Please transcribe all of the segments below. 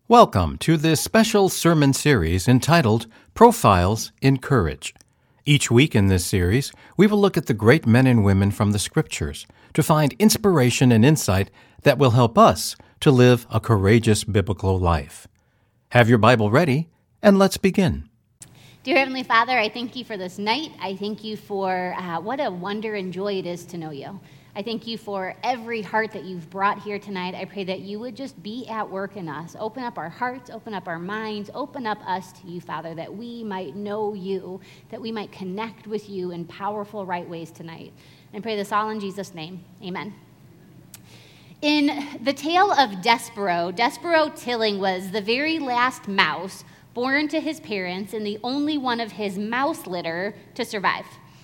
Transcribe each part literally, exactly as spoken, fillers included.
Welcome to this special sermon series entitled Profiles in Courage. Each week in this series, we will look at the great men and women from the Scriptures to find inspiration and insight that will help us to live a courageous biblical life. Have your Bible ready, and let's begin. Dear Heavenly Father, I thank you for this night. I thank you for uh, what a wonder and joy it is to know you. I thank you for every heart that you've brought here tonight. I pray that you would just be at work in us. Open up our hearts, open up our minds, open up us to you, Father, that we might know you, that we might connect with you in powerful, right ways tonight. And I pray this all in Jesus' name. Amen. In the tale of Despero, Despero Tilling was the very last mouse born to his parents and the only one of his mouse litter to survive.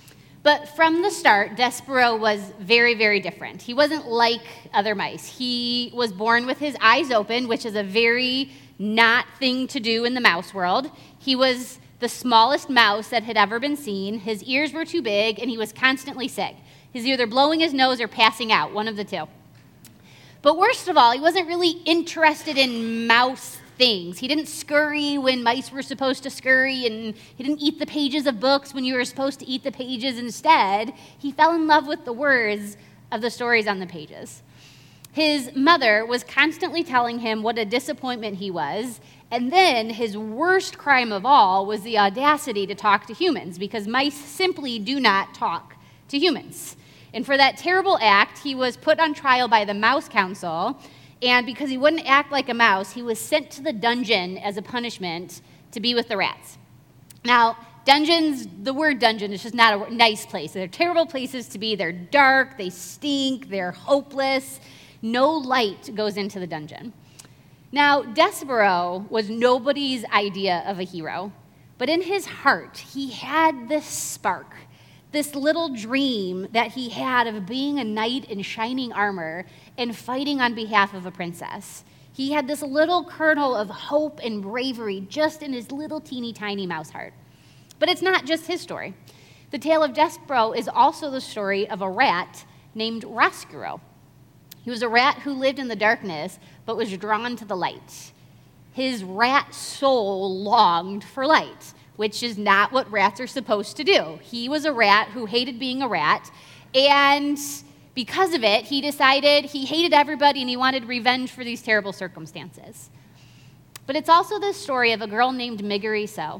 But from the start, Despero was very, very different. He wasn't like other mice. He was born with his eyes open, which is a very not thing to do in the mouse world. He was the smallest mouse that had ever been seen. His ears were too big, and he was constantly sick. He's either blowing his nose or passing out, one of the two. But worst of all, he wasn't really interested in mouse things. He didn't scurry when mice were supposed to scurry, and he didn't eat the pages of books when you were supposed to eat the pages. Instead, he fell in love with the words of the stories on the pages. His mother was constantly telling him what a disappointment he was, and then his worst crime of all was the audacity to talk to humans, because mice simply do not talk to humans. And for that terrible act, he was put on trial by the Mouse Council. And because he wouldn't act like a mouse, he was sent to the dungeon as a punishment to be with the rats. Now, dungeons, the word dungeon is just not a nice place. They're terrible places to be. They're dark, they stink, they're hopeless. No light goes into the dungeon. Now, Despero was nobody's idea of a hero, but in his heart, he had this spark, this little dream that he had of being a knight in shining armor and fighting on behalf of a princess. He had this little kernel of hope and bravery just in his little teeny tiny mouse heart. But it's not just his story. The tale of Despero is also the story of a rat named Roscuro. He was a rat who lived in the darkness but was drawn to the light. His rat soul longed for light, which is not what rats are supposed to do. He was a rat who hated being a rat, and because of it, he decided he hated everybody and he wanted revenge for these terrible circumstances. But it's also the story of a girl named Miggery-So,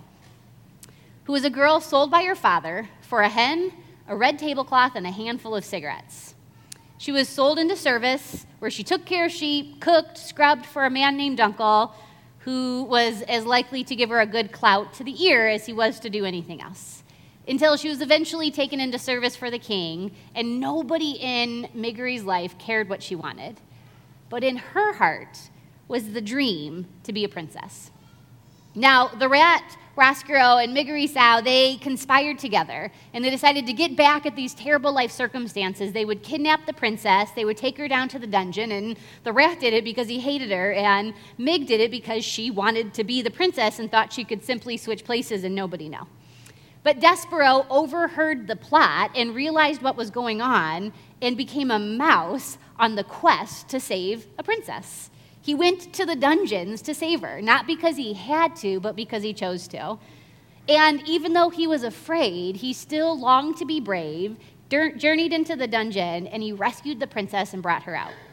who was a girl sold by her father for a hen, a red tablecloth, and a handful of cigarettes. She was sold into service where she took care of sheep, cooked, scrubbed for a man named Dunkel, who was as likely to give her a good clout to the ear as he was to do anything else, until she was eventually taken into service for the king, and nobody in Miggery's life cared what she wanted. But in her heart was the dream to be a princess. Now, the rat, Roscuro, and Miggery-So, they conspired together, and they decided to get back at these terrible life circumstances. They would kidnap the princess, they would take her down to the dungeon, and the rat did it because he hated her, and Mig did it because she wanted to be the princess and thought she could simply switch places and nobody know. But Despero overheard the plot and realized what was going on and became a mouse on the quest to save a princess. He went to the dungeons to save her, not because he had to, but because he chose to. And even though he was afraid, he still longed to be brave, journeyed into the dungeon, and he rescued the princess and brought her out.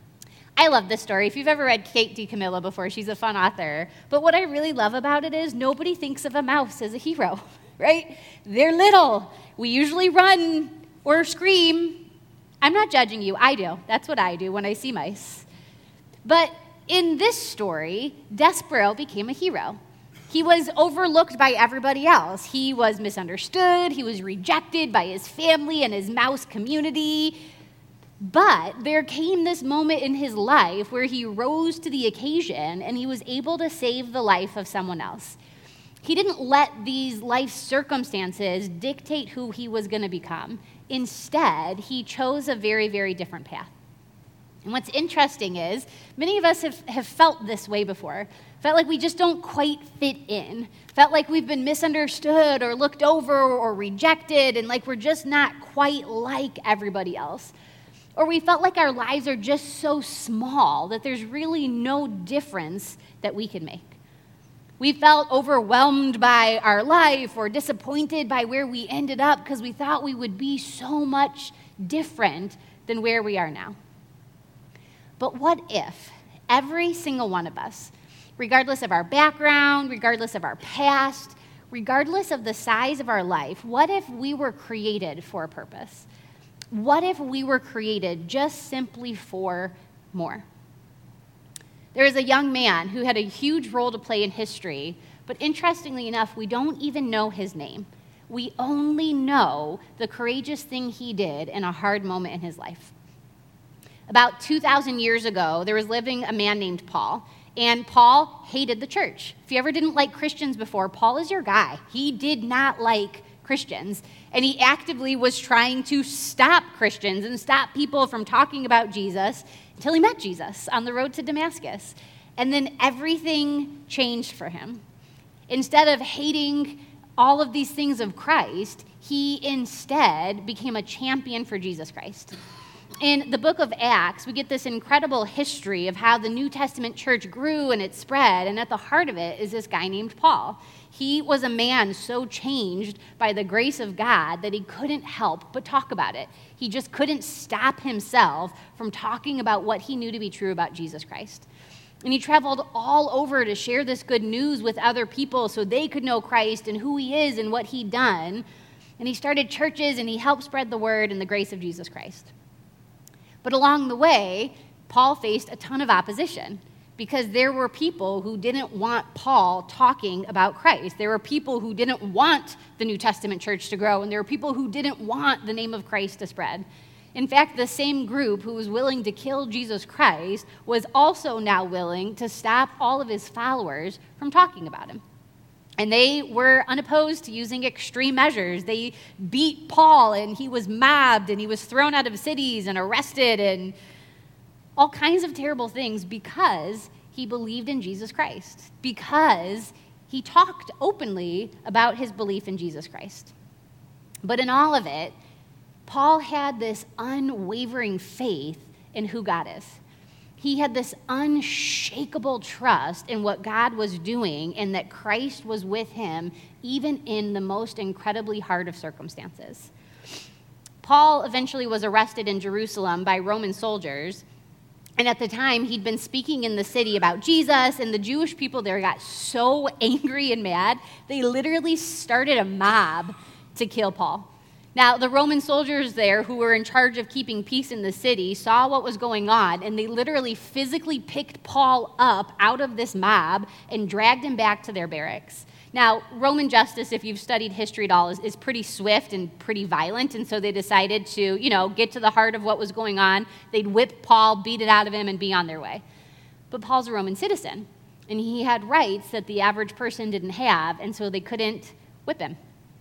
I love this story. If you've ever read Kate DiCamillo before, she's a fun author. But what I really love about it is nobody thinks of a mouse as a hero, right? They're little. We usually run or scream. I'm not judging you. I do. That's what I do when I see mice. But in this story, Despero became a hero. He was overlooked by everybody else. He was misunderstood. He was rejected by his family and his mouse community. But there came this moment in his life where he rose to the occasion and he was able to save the life of someone else. He didn't let these life circumstances dictate who he was going to become. Instead, he chose a very, very different path. And what's interesting is many of us have, have felt this way before, felt like we just don't quite fit in, felt like we've been misunderstood or looked over or rejected, and like we're just not quite like everybody else. Or we felt like our lives are just so small that there's really no difference that we can make. We felt overwhelmed by our life or disappointed by where we ended up because we thought we would be so much different than where we are now. But what if every single one of us, regardless of our background, regardless of our past, regardless of the size of our life, what if we were created for a purpose? What if we were created just simply for more? There is a young man who had a huge role to play in history, but interestingly enough, we don't even know his name. We only know the courageous thing he did in a hard moment in his life. About two thousand years ago, there was living a man named Paul, and Paul hated the church. If you ever didn't like Christians before, Paul is your guy. He did not like Christians, and he actively was trying to stop Christians and stop people from talking about Jesus until he met Jesus on the road to Damascus. And then everything changed for him. Instead of hating all of these things of Christ, he instead became a champion for Jesus Christ. In the book of Acts, we get this incredible history of how the New Testament church grew and it spread, and at the heart of it is this guy named Paul. He was a man so changed by the grace of God that he couldn't help but talk about it. He just couldn't stop himself from talking about what he knew to be true about Jesus Christ. And he traveled all over to share this good news with other people so they could know Christ and who he is and what he'd done. And he started churches and he helped spread the word and the grace of Jesus Christ. But along the way, Paul faced a ton of opposition because there were people who didn't want Paul talking about Christ. There were people who didn't want the New Testament church to grow, and there were people who didn't want the name of Christ to spread. In fact, the same group who was willing to kill Jesus Christ was also now willing to stop all of his followers from talking about him. And they were unopposed to using extreme measures. They beat Paul, and he was mobbed, and he was thrown out of cities and arrested, and all kinds of terrible things because he believed in Jesus Christ, because he talked openly about his belief in Jesus Christ. But in all of it, Paul had this unwavering faith in who God is. He had this unshakable trust in what God was doing and that Christ was with him even in the most incredibly hard of circumstances. Paul eventually was arrested in Jerusalem by Roman soldiers, and at the time he'd been speaking in the city about Jesus, and the Jewish people there got so angry and mad, they literally started a mob to kill Paul. Now, the Roman soldiers there who were in charge of keeping peace in the city saw what was going on, and they literally physically picked Paul up out of this mob and dragged him back to their barracks. Now, Roman justice, if you've studied history at all, is, is pretty swift and pretty violent, and so they decided to, you know, get to the heart of what was going on. They'd whip Paul, beat it out of him, and be on their way. But Paul's a Roman citizen, and he had rights that the average person didn't have, and so they couldn't whip him.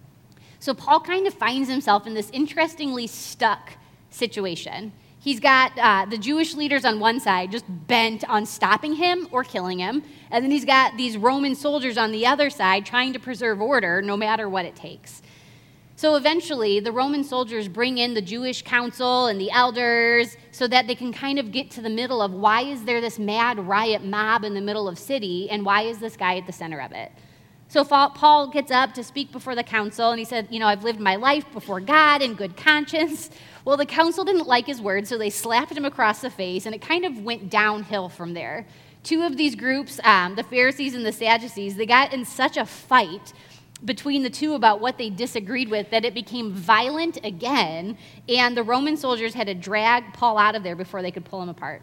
So Paul kind of finds himself in this interestingly stuck situation. He's got uh, the Jewish leaders on one side just bent on stopping him or killing him, and then he's got these Roman soldiers on the other side trying to preserve order no matter what it takes. So eventually, the Roman soldiers bring in the Jewish council and the elders so that they can kind of get to the middle of why is there this mad riot mob in the middle of city, and why is this guy at the center of it? So Paul gets up to speak before the council, and he said, you know, I've lived my life before God in good conscience. Well, the council didn't like his words, so they slapped him across the face, and it kind of went downhill from there. Two of these groups, um, the Pharisees and the Sadducees, they got in such a fight between the two about what they disagreed with that it became violent again, and the Roman soldiers had to drag Paul out of there before they could pull him apart.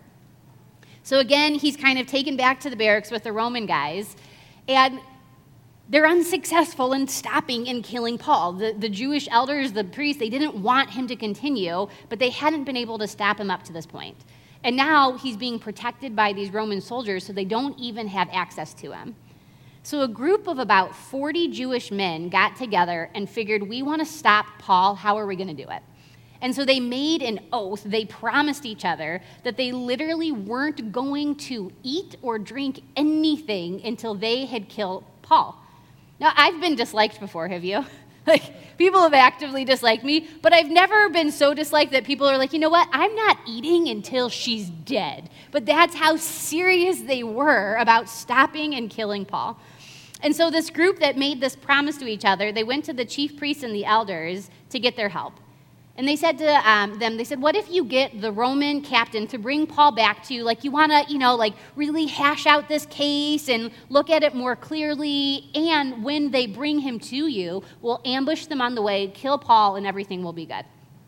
So again, he's kind of taken back to the barracks with the Roman guys, and they're unsuccessful in stopping and killing Paul. The, the Jewish elders, the priests, they didn't want him to continue, but they hadn't been able to stop him up to this point. And now he's being protected by these Roman soldiers, so they don't even have access to him. So a group of about forty Jewish men got together and figured, we want to stop Paul. How are we going to do it? And so they made an oath. They promised each other that they literally weren't going to eat or drink anything until they had killed Paul. Now, I've been disliked before, have you? Like, People have actively disliked me, but I've never been so disliked that people are like, you know what, I'm not eating until she's dead. But that's how serious they were about stopping and killing Paul. And so this group that made this promise to each other, they went to the chief priests and the elders to get their help. And they said to um, them, they said, what if you get the Roman captain to bring Paul back to you? Like, you want to, you know, like really hash out this case and look at it more clearly. And when they bring him to you, we'll ambush them on the way, kill Paul, and everything will be good.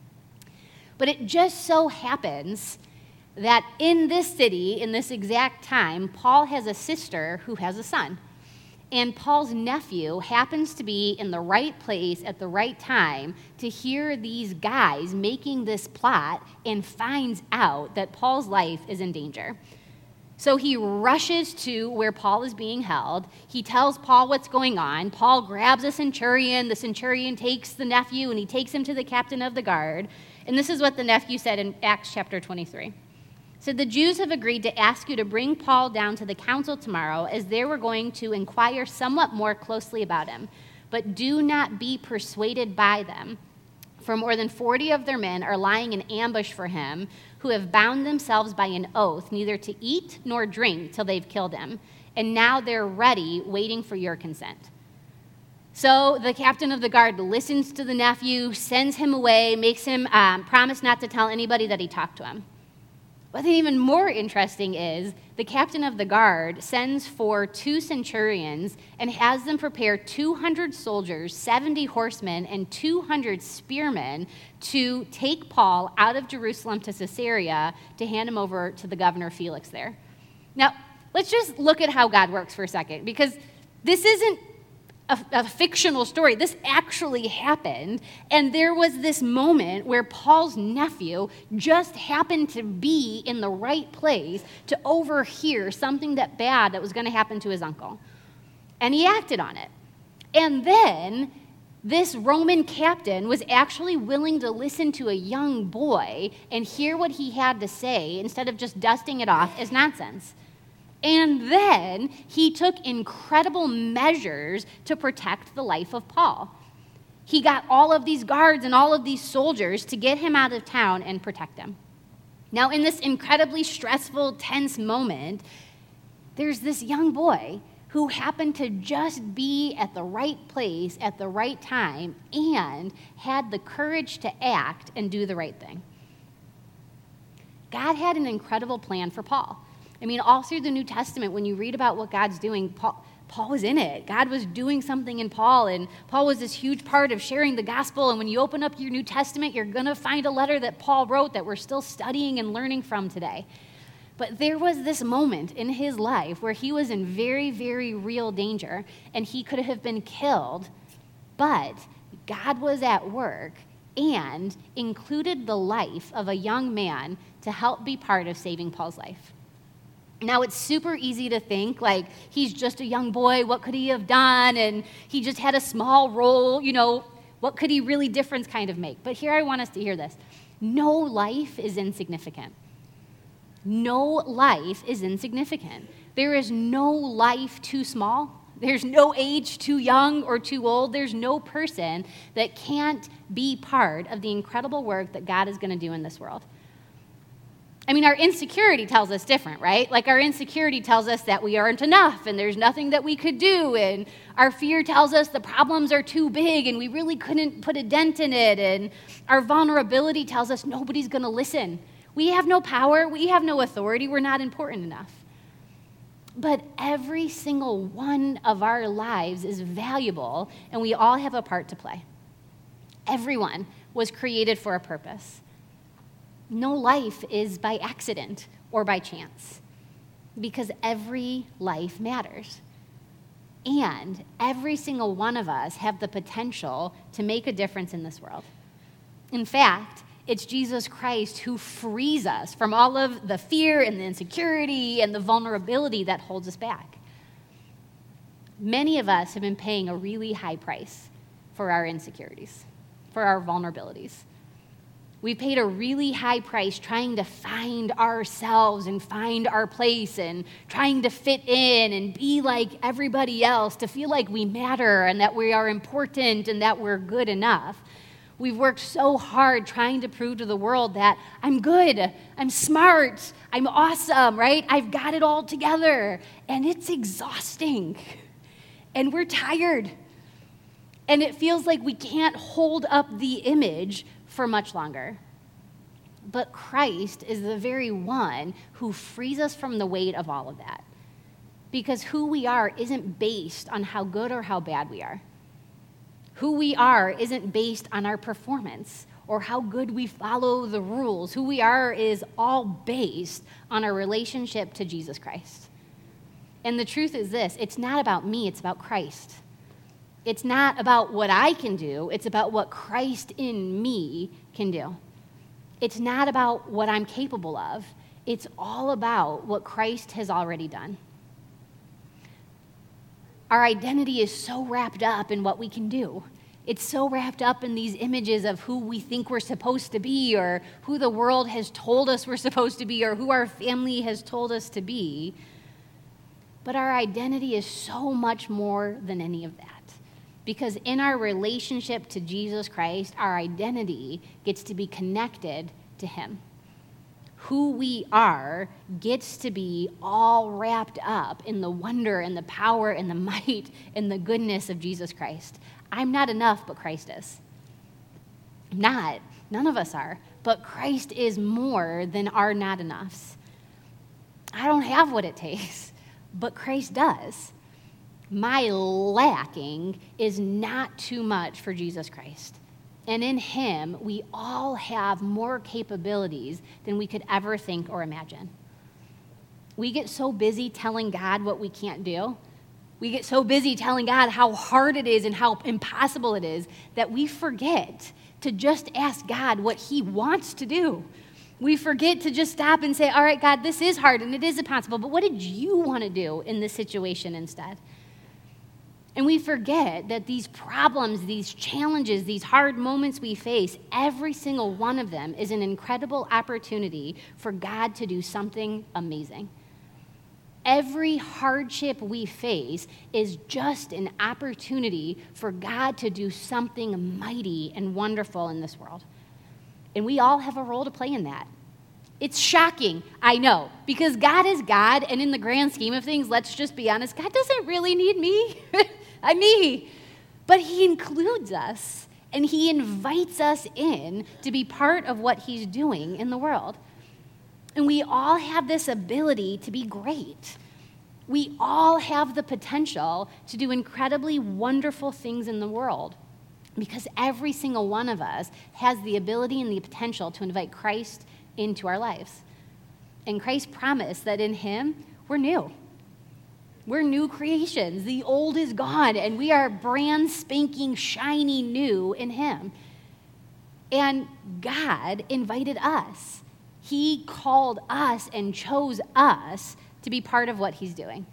But it just so happens that in this city, in this exact time, Paul has a sister who has a son. And Paul's nephew happens to be in the right place at the right time to hear these guys making this plot and finds out that Paul's life is in danger. So he rushes to where Paul is being held. He tells Paul what's going on. Paul grabs a centurion. The centurion takes the nephew and he takes him to the captain of the guard. And this is what the nephew said in Acts chapter twenty-three. So the Jews have agreed to ask you to bring Paul down to the council tomorrow, as they were going to inquire somewhat more closely about him. But do not be persuaded by them, for more than forty of their men are lying in ambush for him, who have bound themselves by an oath neither to eat nor drink till they've killed him. And now they're ready, waiting for your consent. So the captain of the guard listens to the nephew, sends him away, makes him um, promise not to tell anybody that he talked to him. What's even more interesting is the captain of the guard sends for two centurions and has them prepare two hundred soldiers, seventy horsemen, and two hundred spearmen to take Paul out of Jerusalem to Caesarea to hand him over to the governor Felix there. Now, let's just look at how God works for a second, because this isn't A, a fictional story. This actually happened, and there was this moment where Paul's nephew just happened to be in the right place to overhear something that bad that was going to happen to his uncle, and he acted on it. And then this Roman captain was actually willing to listen to a young boy and hear what he had to say instead of just dusting it off as nonsense. And then he took incredible measures to protect the life of Paul. He got all of these guards and all of these soldiers to get him out of town and protect him. Now, in this incredibly stressful, tense moment, there's this young boy who happened to just be at the right place at the right time and had the courage to act and do the right thing. God had an incredible plan for Paul. I mean, all through the New Testament, when you read about what God's doing, Paul, Paul was in it. God was doing something in Paul, and Paul was this huge part of sharing the gospel. And when you open up your New Testament, you're going to find a letter that Paul wrote that we're still studying and learning from today. But there was this moment in his life where he was in very, very real danger, and he could have been killed, but God was at work and included the life of a young man to help be part of saving Paul's life. Now, it's super easy to think, like, he's just a young boy, what could he have done? And he just had a small role, you know, what could he really difference kind of make? But here I want us to hear this. No life is insignificant. No life is insignificant. There is no life too small. There's no age too young or too old. There's no person that can't be part of the incredible work that God is going to do in this world. I mean, our insecurity tells us different, right? Like, our insecurity tells us that we aren't enough and there's nothing that we could do. And our fear tells us the problems are too big and we really couldn't put a dent in it. And our vulnerability tells us nobody's going to listen. We have no power. We have no authority. We're not important enough. But every single one of our lives is valuable, and we all have a part to play. Everyone was created for a purpose. No life is by accident or by chance, because every life matters. And every single one of us have the potential to make a difference in this world. In fact, it's Jesus Christ who frees us from all of the fear and the insecurity and the vulnerability that holds us back. Many of us have been paying a really high price for our insecurities, for our vulnerabilities. We paid a really high price trying to find ourselves and find our place and trying to fit in and be like everybody else, to feel like we matter and that we are important and that we're good enough. We've worked so hard trying to prove to the world that I'm good, I'm smart, I'm awesome, right? I've got it all together. And it's exhausting. And we're tired. And it feels like we can't hold up the image for much longer. But Christ is the very one who frees us from the weight of all of that. Because who we are isn't based on how good or how bad we are. Who we are isn't based on our performance or how good we follow the rules. Who we are is all based on our relationship to Jesus Christ. And the truth is this, it's not about me, it's about Christ. It's not about what I can do, it's about what Christ in me can do. It's not about what I'm capable of, it's all about what Christ has already done. Our identity is so wrapped up in what we can do. It's so wrapped up in these images of who we think we're supposed to be, or who the world has told us we're supposed to be, or who our family has told us to be. But our identity is so much more than any of that. Because in our relationship to Jesus Christ, our identity gets to be connected to him. Who we are gets to be all wrapped up in the wonder and the power and the might and the goodness of Jesus Christ. I'm not enough, but Christ is. I'm not. None of us are. But Christ is more than our not enoughs. I don't have what it takes, but Christ does. My lacking is not too much for Jesus Christ. And in him, we all have more capabilities than we could ever think or imagine. We get so busy telling God what we can't do. We get so busy telling God how hard it is and how impossible it is that we forget to just ask God what he wants to do. We forget to just stop and say, all right, God, this is hard and it is impossible, but what did you want to do in this situation instead? And we forget that these problems, these challenges, these hard moments we face, every single one of them is an incredible opportunity for God to do something amazing. Every hardship we face is just an opportunity for God to do something mighty and wonderful in this world. And we all have a role to play in that. It's shocking, I know, because God is God, and in the grand scheme of things, let's just be honest, God doesn't really need me. I me. But he includes us, and he invites us in to be part of what he's doing in the world. And we all have this ability to be great. We all have the potential to do incredibly wonderful things in the world because every single one of us has the ability and the potential to invite Christ into our lives. And Christ promised that in him, we're new. We're new creations. The old is gone, and we are brand spanking, shiny new in him. And God invited us. He called us and chose us to be part of what he's doing.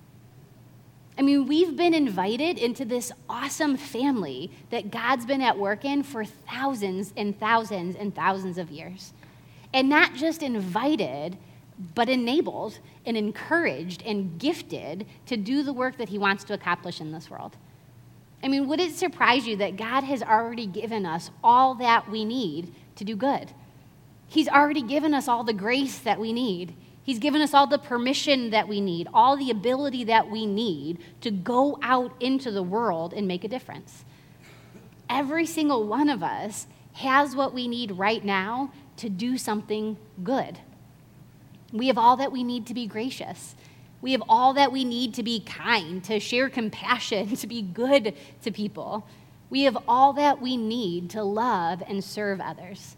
I mean, we've been invited into this awesome family that God's been at work in for thousands and thousands and thousands of years. And not just invited, but enabled and encouraged and gifted to do the work that he wants to accomplish in this world. I mean, would it surprise you that God has already given us all that we need to do good? He's already given us all the grace that we need. He's given us all the permission that we need, all the ability that we need to go out into the world and make a difference. Every single one of us has what we need right now to do something good. We have all that we need to be gracious. We have all that we need to be kind, to share compassion, to be good to people. We have all that we need to love and serve others.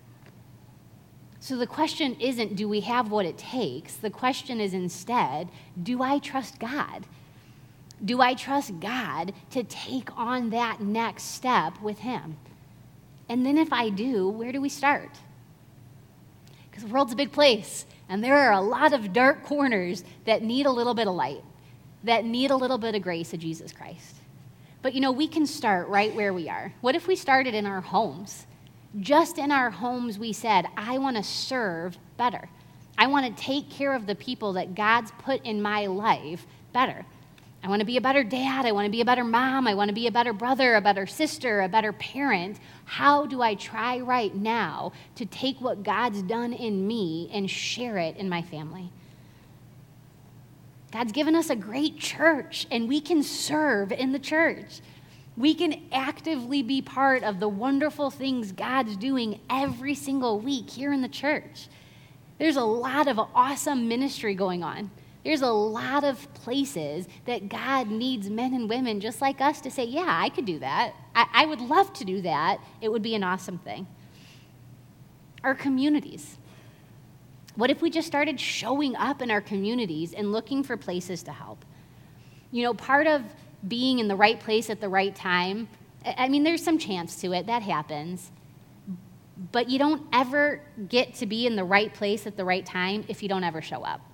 So the question isn't, do we have what it takes? The question is instead, do I trust God? Do I trust God to take on that next step with him? And then if I do, where do we start? Because the world's a big place, and there are a lot of dark corners that need a little bit of light, that need a little bit of grace of Jesus Christ. But, you know, we can start right where we are. What if we started in our homes? Just in our homes, we said, I want to serve better. I want to take care of the people that God's put in my life better. I want to be a better dad. I want to be a better mom. I want to be a better brother, a better sister, a better parent. How do I try right now to take what God's done in me and share it in my family? God's given us a great church, and we can serve in the church. We can actively be part of the wonderful things God's doing every single week here in the church. There's a lot of awesome ministry going on. There's a lot of places that God needs men and women just like us to say, yeah, I could do that. I, I would love to do that. It would be an awesome thing. Our communities. What if we just started showing up in our communities and looking for places to help? You know, part of being in the right place at the right time, I mean, there's some chance to it. That happens. But you don't ever get to be in the right place at the right time if you don't ever show up.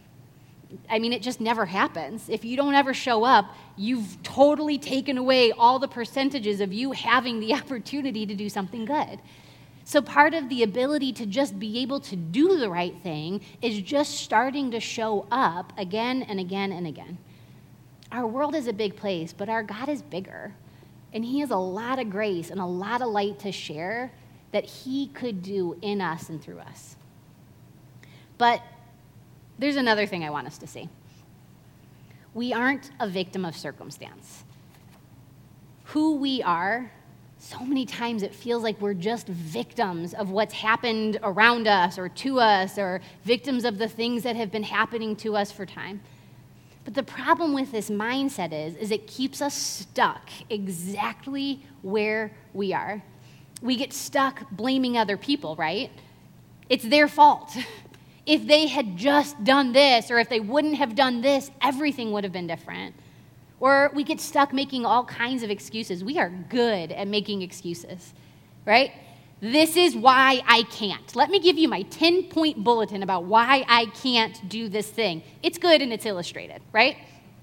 I mean, it just never happens. If you don't ever show up, you've totally taken away all the percentages of you having the opportunity to do something good. So part of the ability to just be able to do the right thing is just starting to show up again and again and again. Our world is a big place, but our God is bigger. And he has a lot of grace and a lot of light to share that he could do in us and through us. But there's another thing I want us to see. We aren't a victim of circumstance. Who we are, so many times it feels like we're just victims of what's happened around us or to us, or victims of the things that have been happening to us for time. But the problem with this mindset is, is it keeps us stuck exactly where we are. We get stuck blaming other people, right? It's their fault. If they had just done this, or if they wouldn't have done this, everything would have been different. Or we get stuck making all kinds of excuses. We are good at making excuses, right? This is why I can't. Let me give you my ten-point bulletin about why I can't do this thing. It's good and it's illustrated, right?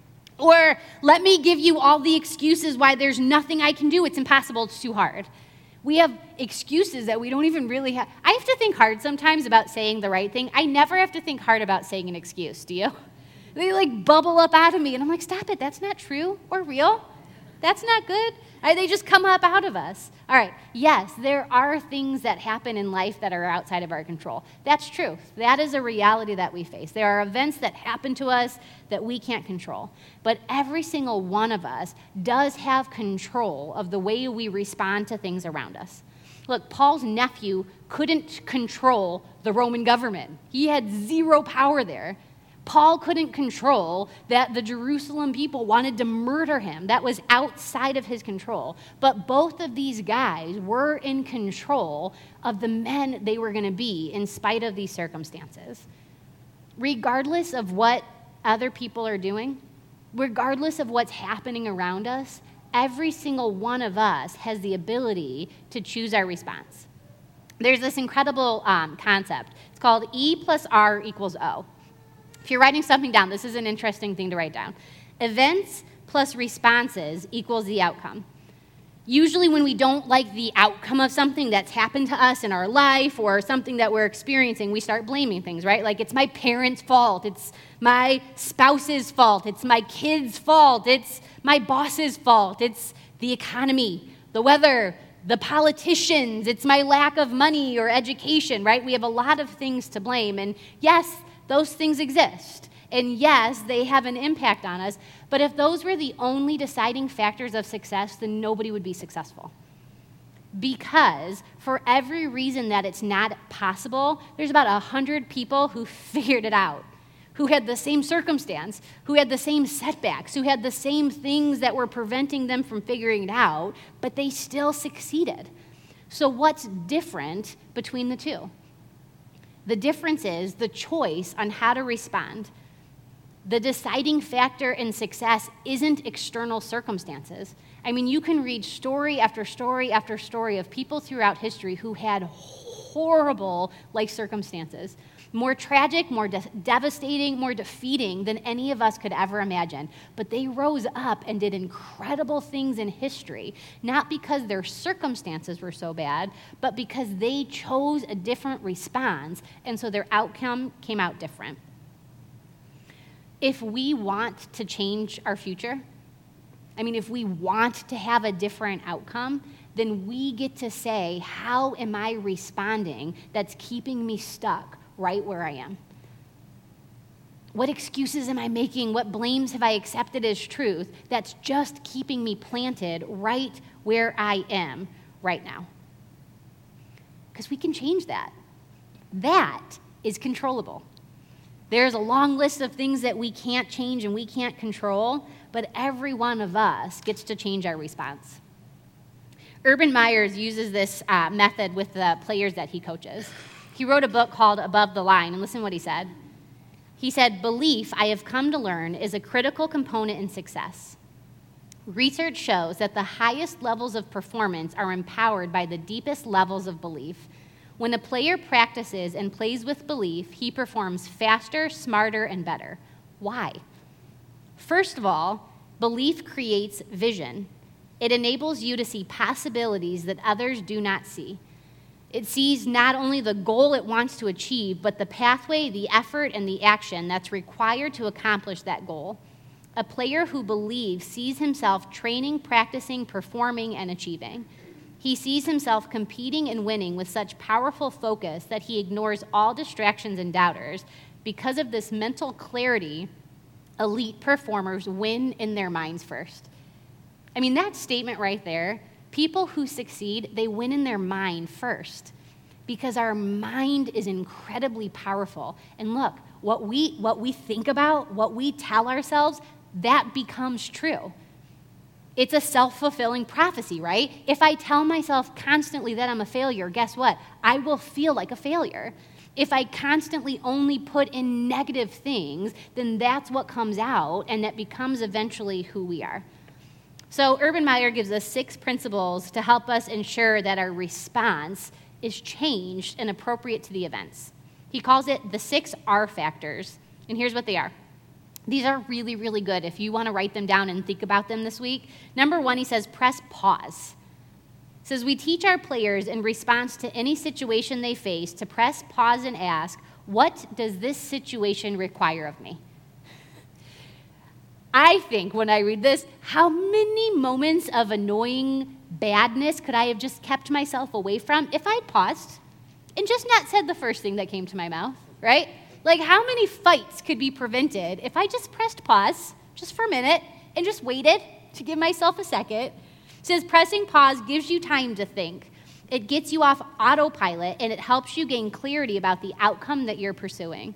Or let me give you all the excuses why there's nothing I can do. It's impossible. It's too hard. We have excuses that we don't even really have. I have to think hard sometimes about saying the right thing. I never have to think hard about saying an excuse, do you? They like bubble up out of me, and I'm like, stop it, that's not true or real. That's not good. I, they just come up out of us. All right, yes, there are things that happen in life that are outside of our control. That's true. That is a reality that we face. There are events that happen to us that we can't control. But every single one of us does have control of the way we respond to things around us. Look, Paul's nephew couldn't control the Roman government. He had zero power there. Paul couldn't control that the Jerusalem people wanted to murder him. That was outside of his control. But both of these guys were in control of the men they were going to be in spite of these circumstances. Regardless of what other people are doing, regardless of what's happening around us, every single one of us has the ability to choose our response. There's this incredible um, concept. It's called E plus R equals O. If you're writing something down, this is an interesting thing to write down. Events plus responses equals the outcome. Usually when we don't like the outcome of something that's happened to us in our life or something that we're experiencing, we start blaming things, right? Like it's my parents' fault, it's my spouse's fault, it's my kid's fault, it's my boss's fault, it's the economy, the weather, the politicians, it's my lack of money or education, right? We have a lot of things to blame. And yes, those things exist. And yes, they have an impact on us. But if those were the only deciding factors of success, then nobody would be successful. Because for every reason that it's not possible, there's about one hundred people who figured it out, who had the same circumstance, who had the same setbacks, who had the same things that were preventing them from figuring it out, but they still succeeded. So what's different between the two? The difference is the choice on how to respond. The deciding factor in success isn't external circumstances. I mean, you can read story after story after story of people throughout history who had horrible life circumstances. More tragic, more de- devastating, more defeating than any of us could ever imagine. But they rose up and did incredible things in history, not because their circumstances were so bad, but because they chose a different response, and so their outcome came out different. If we want to change our future, I mean, if we want to have a different outcome, then we get to say, how am I responding that's keeping me stuck right where I am? What excuses am I making? What blames have I accepted as truth that's just keeping me planted right where I am right now? Because we can change that. That is controllable. There's a long list of things that we can't change and we can't control, but every one of us gets to change our response. Urban Myers uses this uh, method with the players that he coaches. He wrote a book called Above the Line, and listen to what he said. He said, "Belief, I have come to learn, is a critical component in success. Research shows that the highest levels of performance are empowered by the deepest levels of belief. When a player practices and plays with belief, he performs faster, smarter, and better. Why? First of all, belief creates vision. It enables you to see possibilities that others do not see. It sees not only the goal it wants to achieve, but the pathway, the effort, and the action that's required to accomplish that goal. A player who believes sees himself training, practicing, performing, and achieving. He sees himself competing and winning with such powerful focus that he ignores all distractions and doubters. Because of this mental clarity, elite performers win in their minds first." I mean, that statement right there, people who succeed, they win in their mind first, because our mind is incredibly powerful. And look, what we what we think about, what we tell ourselves, that becomes true. It's a self-fulfilling prophecy, right? If I tell myself constantly that I'm a failure, guess what? I will feel like a failure. If I constantly only put in negative things, then that's what comes out, and that becomes eventually who we are. So Urban Meyer gives us six principles to help us ensure that our response is changed and appropriate to the events. He calls it the six R factors, and here's what they are. These are really, really good if you want to write them down and think about them this week. Number one, he says, press pause. He says, we teach our players in response to any situation they face to press pause and ask, what does this situation require of me? I think when I read this, how many moments of annoying badness could I have just kept myself away from if I paused and just not said the first thing that came to my mouth, right? Like, how many fights could be prevented if I just pressed pause just for a minute and just waited to give myself a second? It says pressing pause gives you time to think. It gets you off autopilot, and it helps you gain clarity about the outcome that you're pursuing.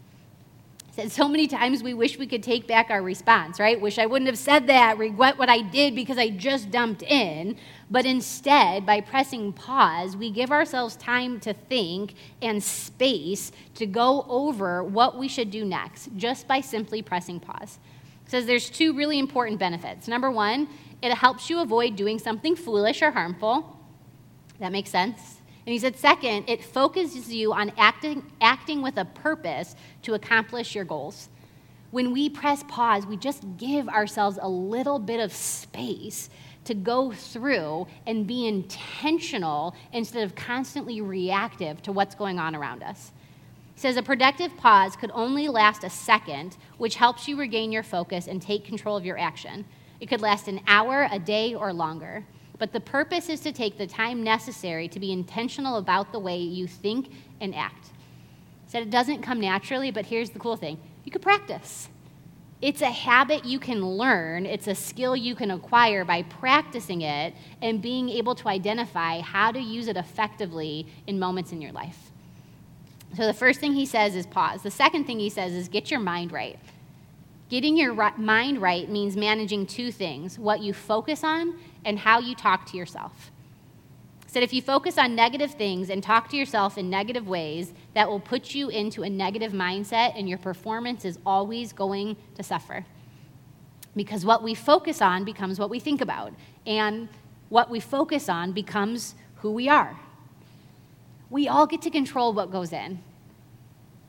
It says so many times we wish we could take back our response, right? Wish I wouldn't have said that, regret what I did because I just dumped in. But instead, by pressing pause, we give ourselves time to think and space to go over what we should do next, just by simply pressing pause. It says there's two really important benefits. Number one, it helps you avoid doing something foolish or harmful. That makes sense. And he said, second, it focuses you on acting, acting with a purpose to accomplish your goals. When we press pause, we just give ourselves a little bit of space to go through and be intentional instead of constantly reactive to what's going on around us. He says a productive pause could only last a second, which helps you regain your focus and take control of your action. It could last an hour, a day, or longer. But the purpose is to take the time necessary to be intentional about the way you think and act. He said it doesn't come naturally, but here's the cool thing. You could practice. It's a habit you can learn. It's a skill you can acquire by practicing it and being able to identify how to use it effectively in moments in your life. So the first thing he says is pause. The second thing he says is get your mind right. Getting your mind right means managing two things, what you focus on and how you talk to yourself. He said if you focus on negative things and talk to yourself in negative ways, that will put you into a negative mindset and your performance is always going to suffer. Because what we focus on becomes what we think about, and what we focus on becomes who we are. We all get to control what goes in.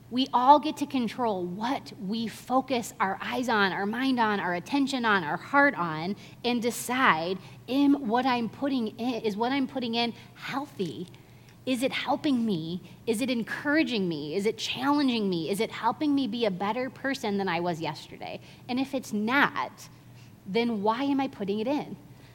We all get to control what we focus our eyes on, our mind on, our attention on, our heart on, and decide, am what I'm putting in, is what I'm putting in healthy? Is it helping me? Is it encouraging me? Is it challenging me? Is it helping me be a better person than I was yesterday? And if it's not, then why am I putting it in?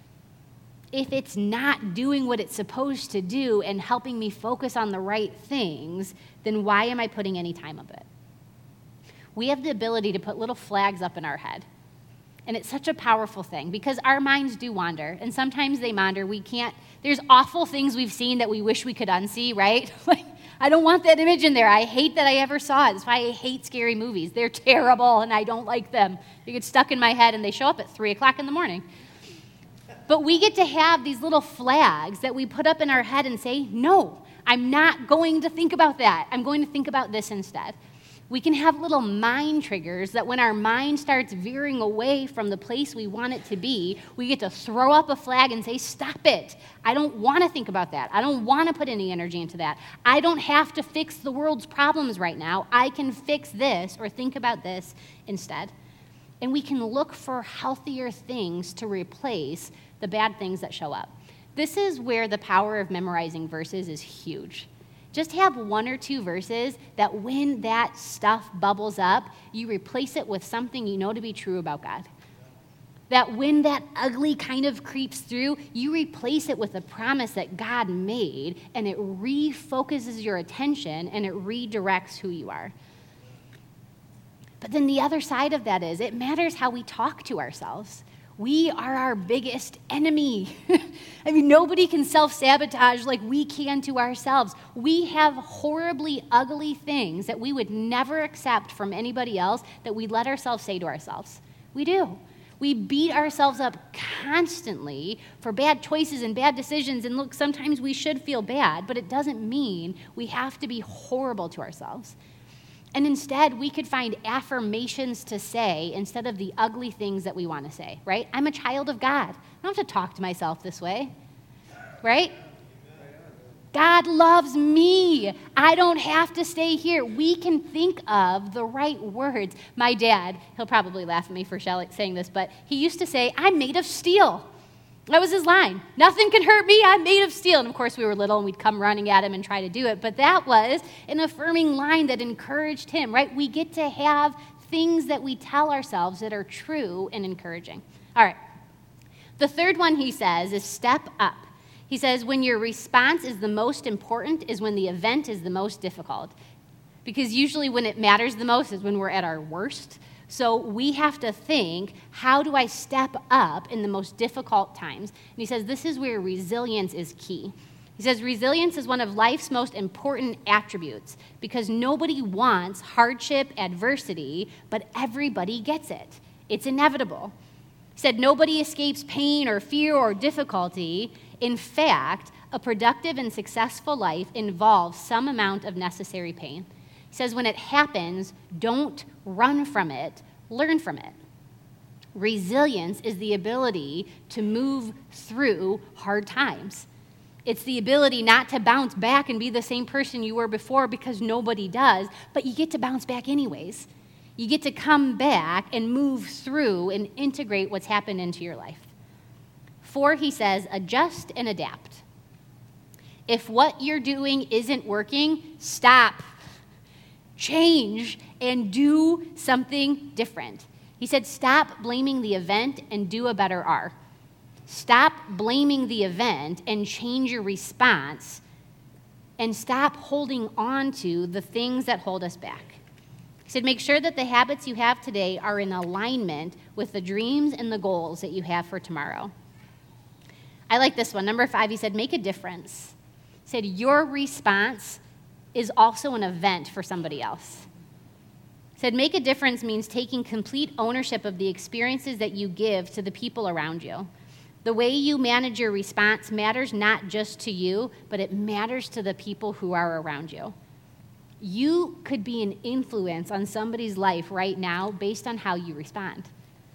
If it's not doing what it's supposed to do and helping me focus on the right things, then why am I putting any time of it? We have the ability to put little flags up in our head. And it's such a powerful thing because our minds do wander. And sometimes they wander. We can't, there's awful things we've seen that we wish we could unsee, right? Like, I don't want that image in there. I hate that I ever saw it. That's why I hate scary movies. They're terrible and I don't like them. They get stuck in my head and they show up at three o'clock in the morning. But we get to have these little flags that we put up in our head and say, no, I'm not going to think about that. I'm going to think about this instead. We can have little mind triggers that when our mind starts veering away from the place we want it to be, we get to throw up a flag and say, stop it. I don't want to think about that. I don't want to put any energy into that. I don't have to fix the world's problems right now. I can fix this or think about this instead. And we can look for healthier things to replace the bad things that show up. This is where the power of memorizing verses is huge. Just have one or two verses that when that stuff bubbles up, you replace it with something you know to be true about God. That when that ugly kind of creeps through, you replace it with a promise that God made, and it refocuses your attention and it redirects who you are. But then the other side of that is it matters how we talk to ourselves. We are our biggest enemy. I mean, nobody can self-sabotage like we can to ourselves. We have horribly ugly things that we would never accept from anybody else that we let ourselves say to ourselves. We do. We beat ourselves up constantly for bad choices and bad decisions. And look, sometimes we should feel bad, but it doesn't mean we have to be horrible to ourselves. And instead, we could find affirmations to say instead of the ugly things that we want to say, right? I'm a child of God. I don't have to talk to myself this way, right? God loves me. I don't have to stay here. We can think of the right words. My dad, he'll probably laugh at me for saying this, but he used to say, I'm made of steel. That was his line. Nothing can hurt me. I'm made of steel. And of course, we were little and we'd come running at him and try to do it. But that was an affirming line that encouraged him, right? We get to have things that we tell ourselves that are true and encouraging. All right. The third one he says is step up. He says when your response is the most important is when the event is the most difficult. Because usually when it matters the most is when we're at our worst. So we have to think, how do I step up in the most difficult times? And he says this is where resilience is key. He says resilience is one of life's most important attributes because nobody wants hardship, adversity, but everybody gets it. It's inevitable. He said nobody escapes pain or fear or difficulty. In fact, a productive and successful life involves some amount of necessary pain. He says when it happens, don't run from it, learn from it. Resilience is the ability to move through hard times. It's the ability not to bounce back and be the same person you were before because nobody does, but you get to bounce back anyways. You get to come back and move through and integrate what's happened into your life. Four, he says, adjust and adapt. If what you're doing isn't working, stop. Change and do something different. He said, stop blaming the event and do a better R. Stop blaming the event and change your response, and stop holding on to the things that hold us back. He said, make sure that the habits you have today are in alignment with the dreams and the goals that you have for tomorrow. I like this one. Number five, he said, make a difference. He said, your response is also an event for somebody else. He said, make a difference means taking complete ownership of the experiences that you give to the people around you. The way you manage your response matters not just to you, but it matters to the people who are around you. You could be an influence on somebody's life right now based on how you respond.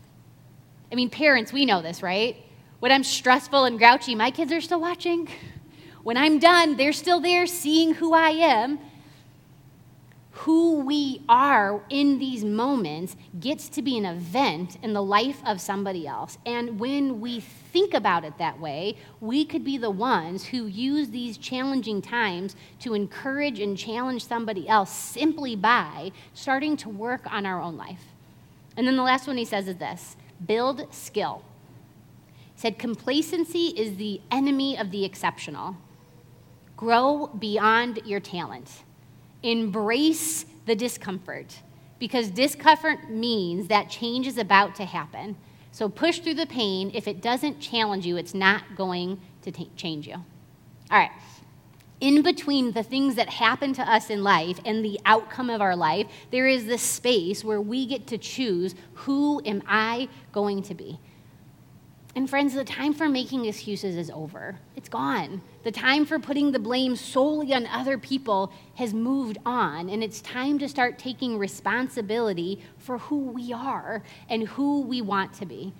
I mean, parents, we know this, right? When I'm stressful and grouchy, my kids are still watching. When I'm done, they're still there seeing who I am. who we are in these moments gets to be an event in the life of somebody else. And when we think about it that way, we could be the ones who use these challenging times to encourage and challenge somebody else simply by starting to work on our own life. And then the last one he says is this: build skill. He said, complacency is the enemy of the exceptional. Grow beyond your talent. Embrace the discomfort, because discomfort means that change is about to happen. So push through the pain. If it doesn't challenge you, it's not going to t- change you. All right. In between the things that happen to us in life and the outcome of our life, there is this space where we get to choose, who am I going to be? And friends, the time for making excuses is over. It's gone. The time for putting the blame solely on other people has moved on, and it's time to start taking responsibility for who we are and who we want to be.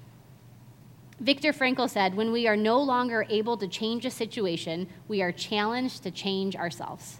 Viktor Frankl said, when we are no longer able to change a situation, we are challenged to change ourselves.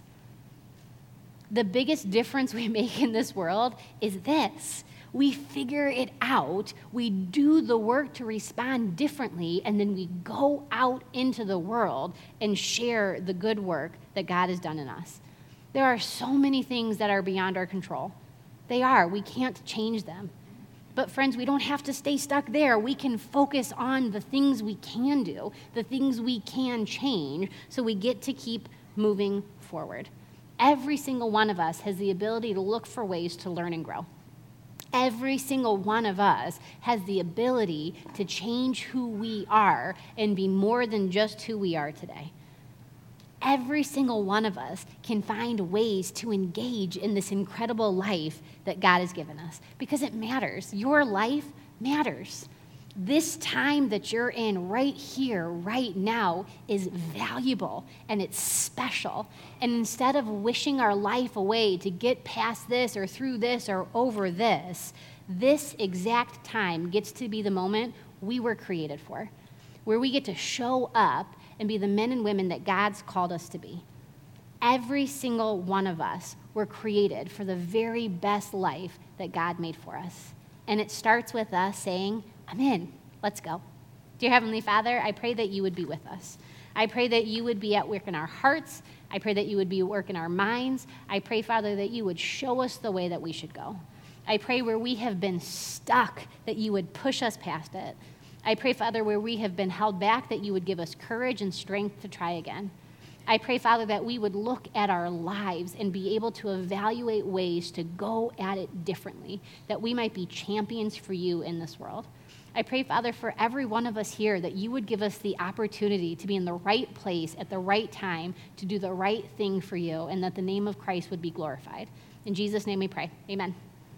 The biggest difference we make in this world is this: we figure it out, we do the work to respond differently, and then we go out into the world and share the good work that God has done in us. There are so many things that are beyond our control. They are. We can't change them. But friends, we don't have to stay stuck there. We can focus on the things we can do, the things we can change, so we get to keep moving forward. Every single one of us has the ability to look for ways to learn and grow. Every single one of us has the ability to change who we are and be more than just who we are today. Every single one of us can find ways to engage in this incredible life that God has given us, because it matters. Your life matters. This time that you're in right here, right now, is valuable and it's special. And instead of wishing our life away to get past this or through this or over this, this exact time gets to be the moment we were created for, where we get to show up and be the men and women that God's called us to be. Every single one of us were created for the very best life that God made for us. And it starts with us saying, I'm in. Let's go. Dear Heavenly Father, I pray that you would be with us. I pray that you would be at work in our hearts. I pray that you would be at work in our minds. I pray, Father, that you would show us the way that we should go. I pray where we have been stuck, that you would push us past it. I pray, Father, where we have been held back, that you would give us courage and strength to try again. I pray, Father, that we would look at our lives and be able to evaluate ways to go at it differently, that we might be champions for you in this world. I pray, Father, for every one of us here, that you would give us the opportunity to be in the right place at the right time to do the right thing for you, and that the name of Christ would be glorified. In Jesus' name we pray. Amen.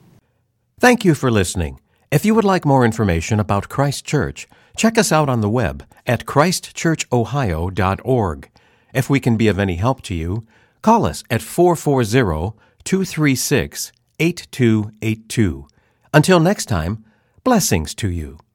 Thank you for listening. If you would like more information about Christ Church, check us out on the web at christ church ohio dot org. If we can be of any help to you, call us at four four zero, two three six, eight two eight two. Until next time, blessings to you.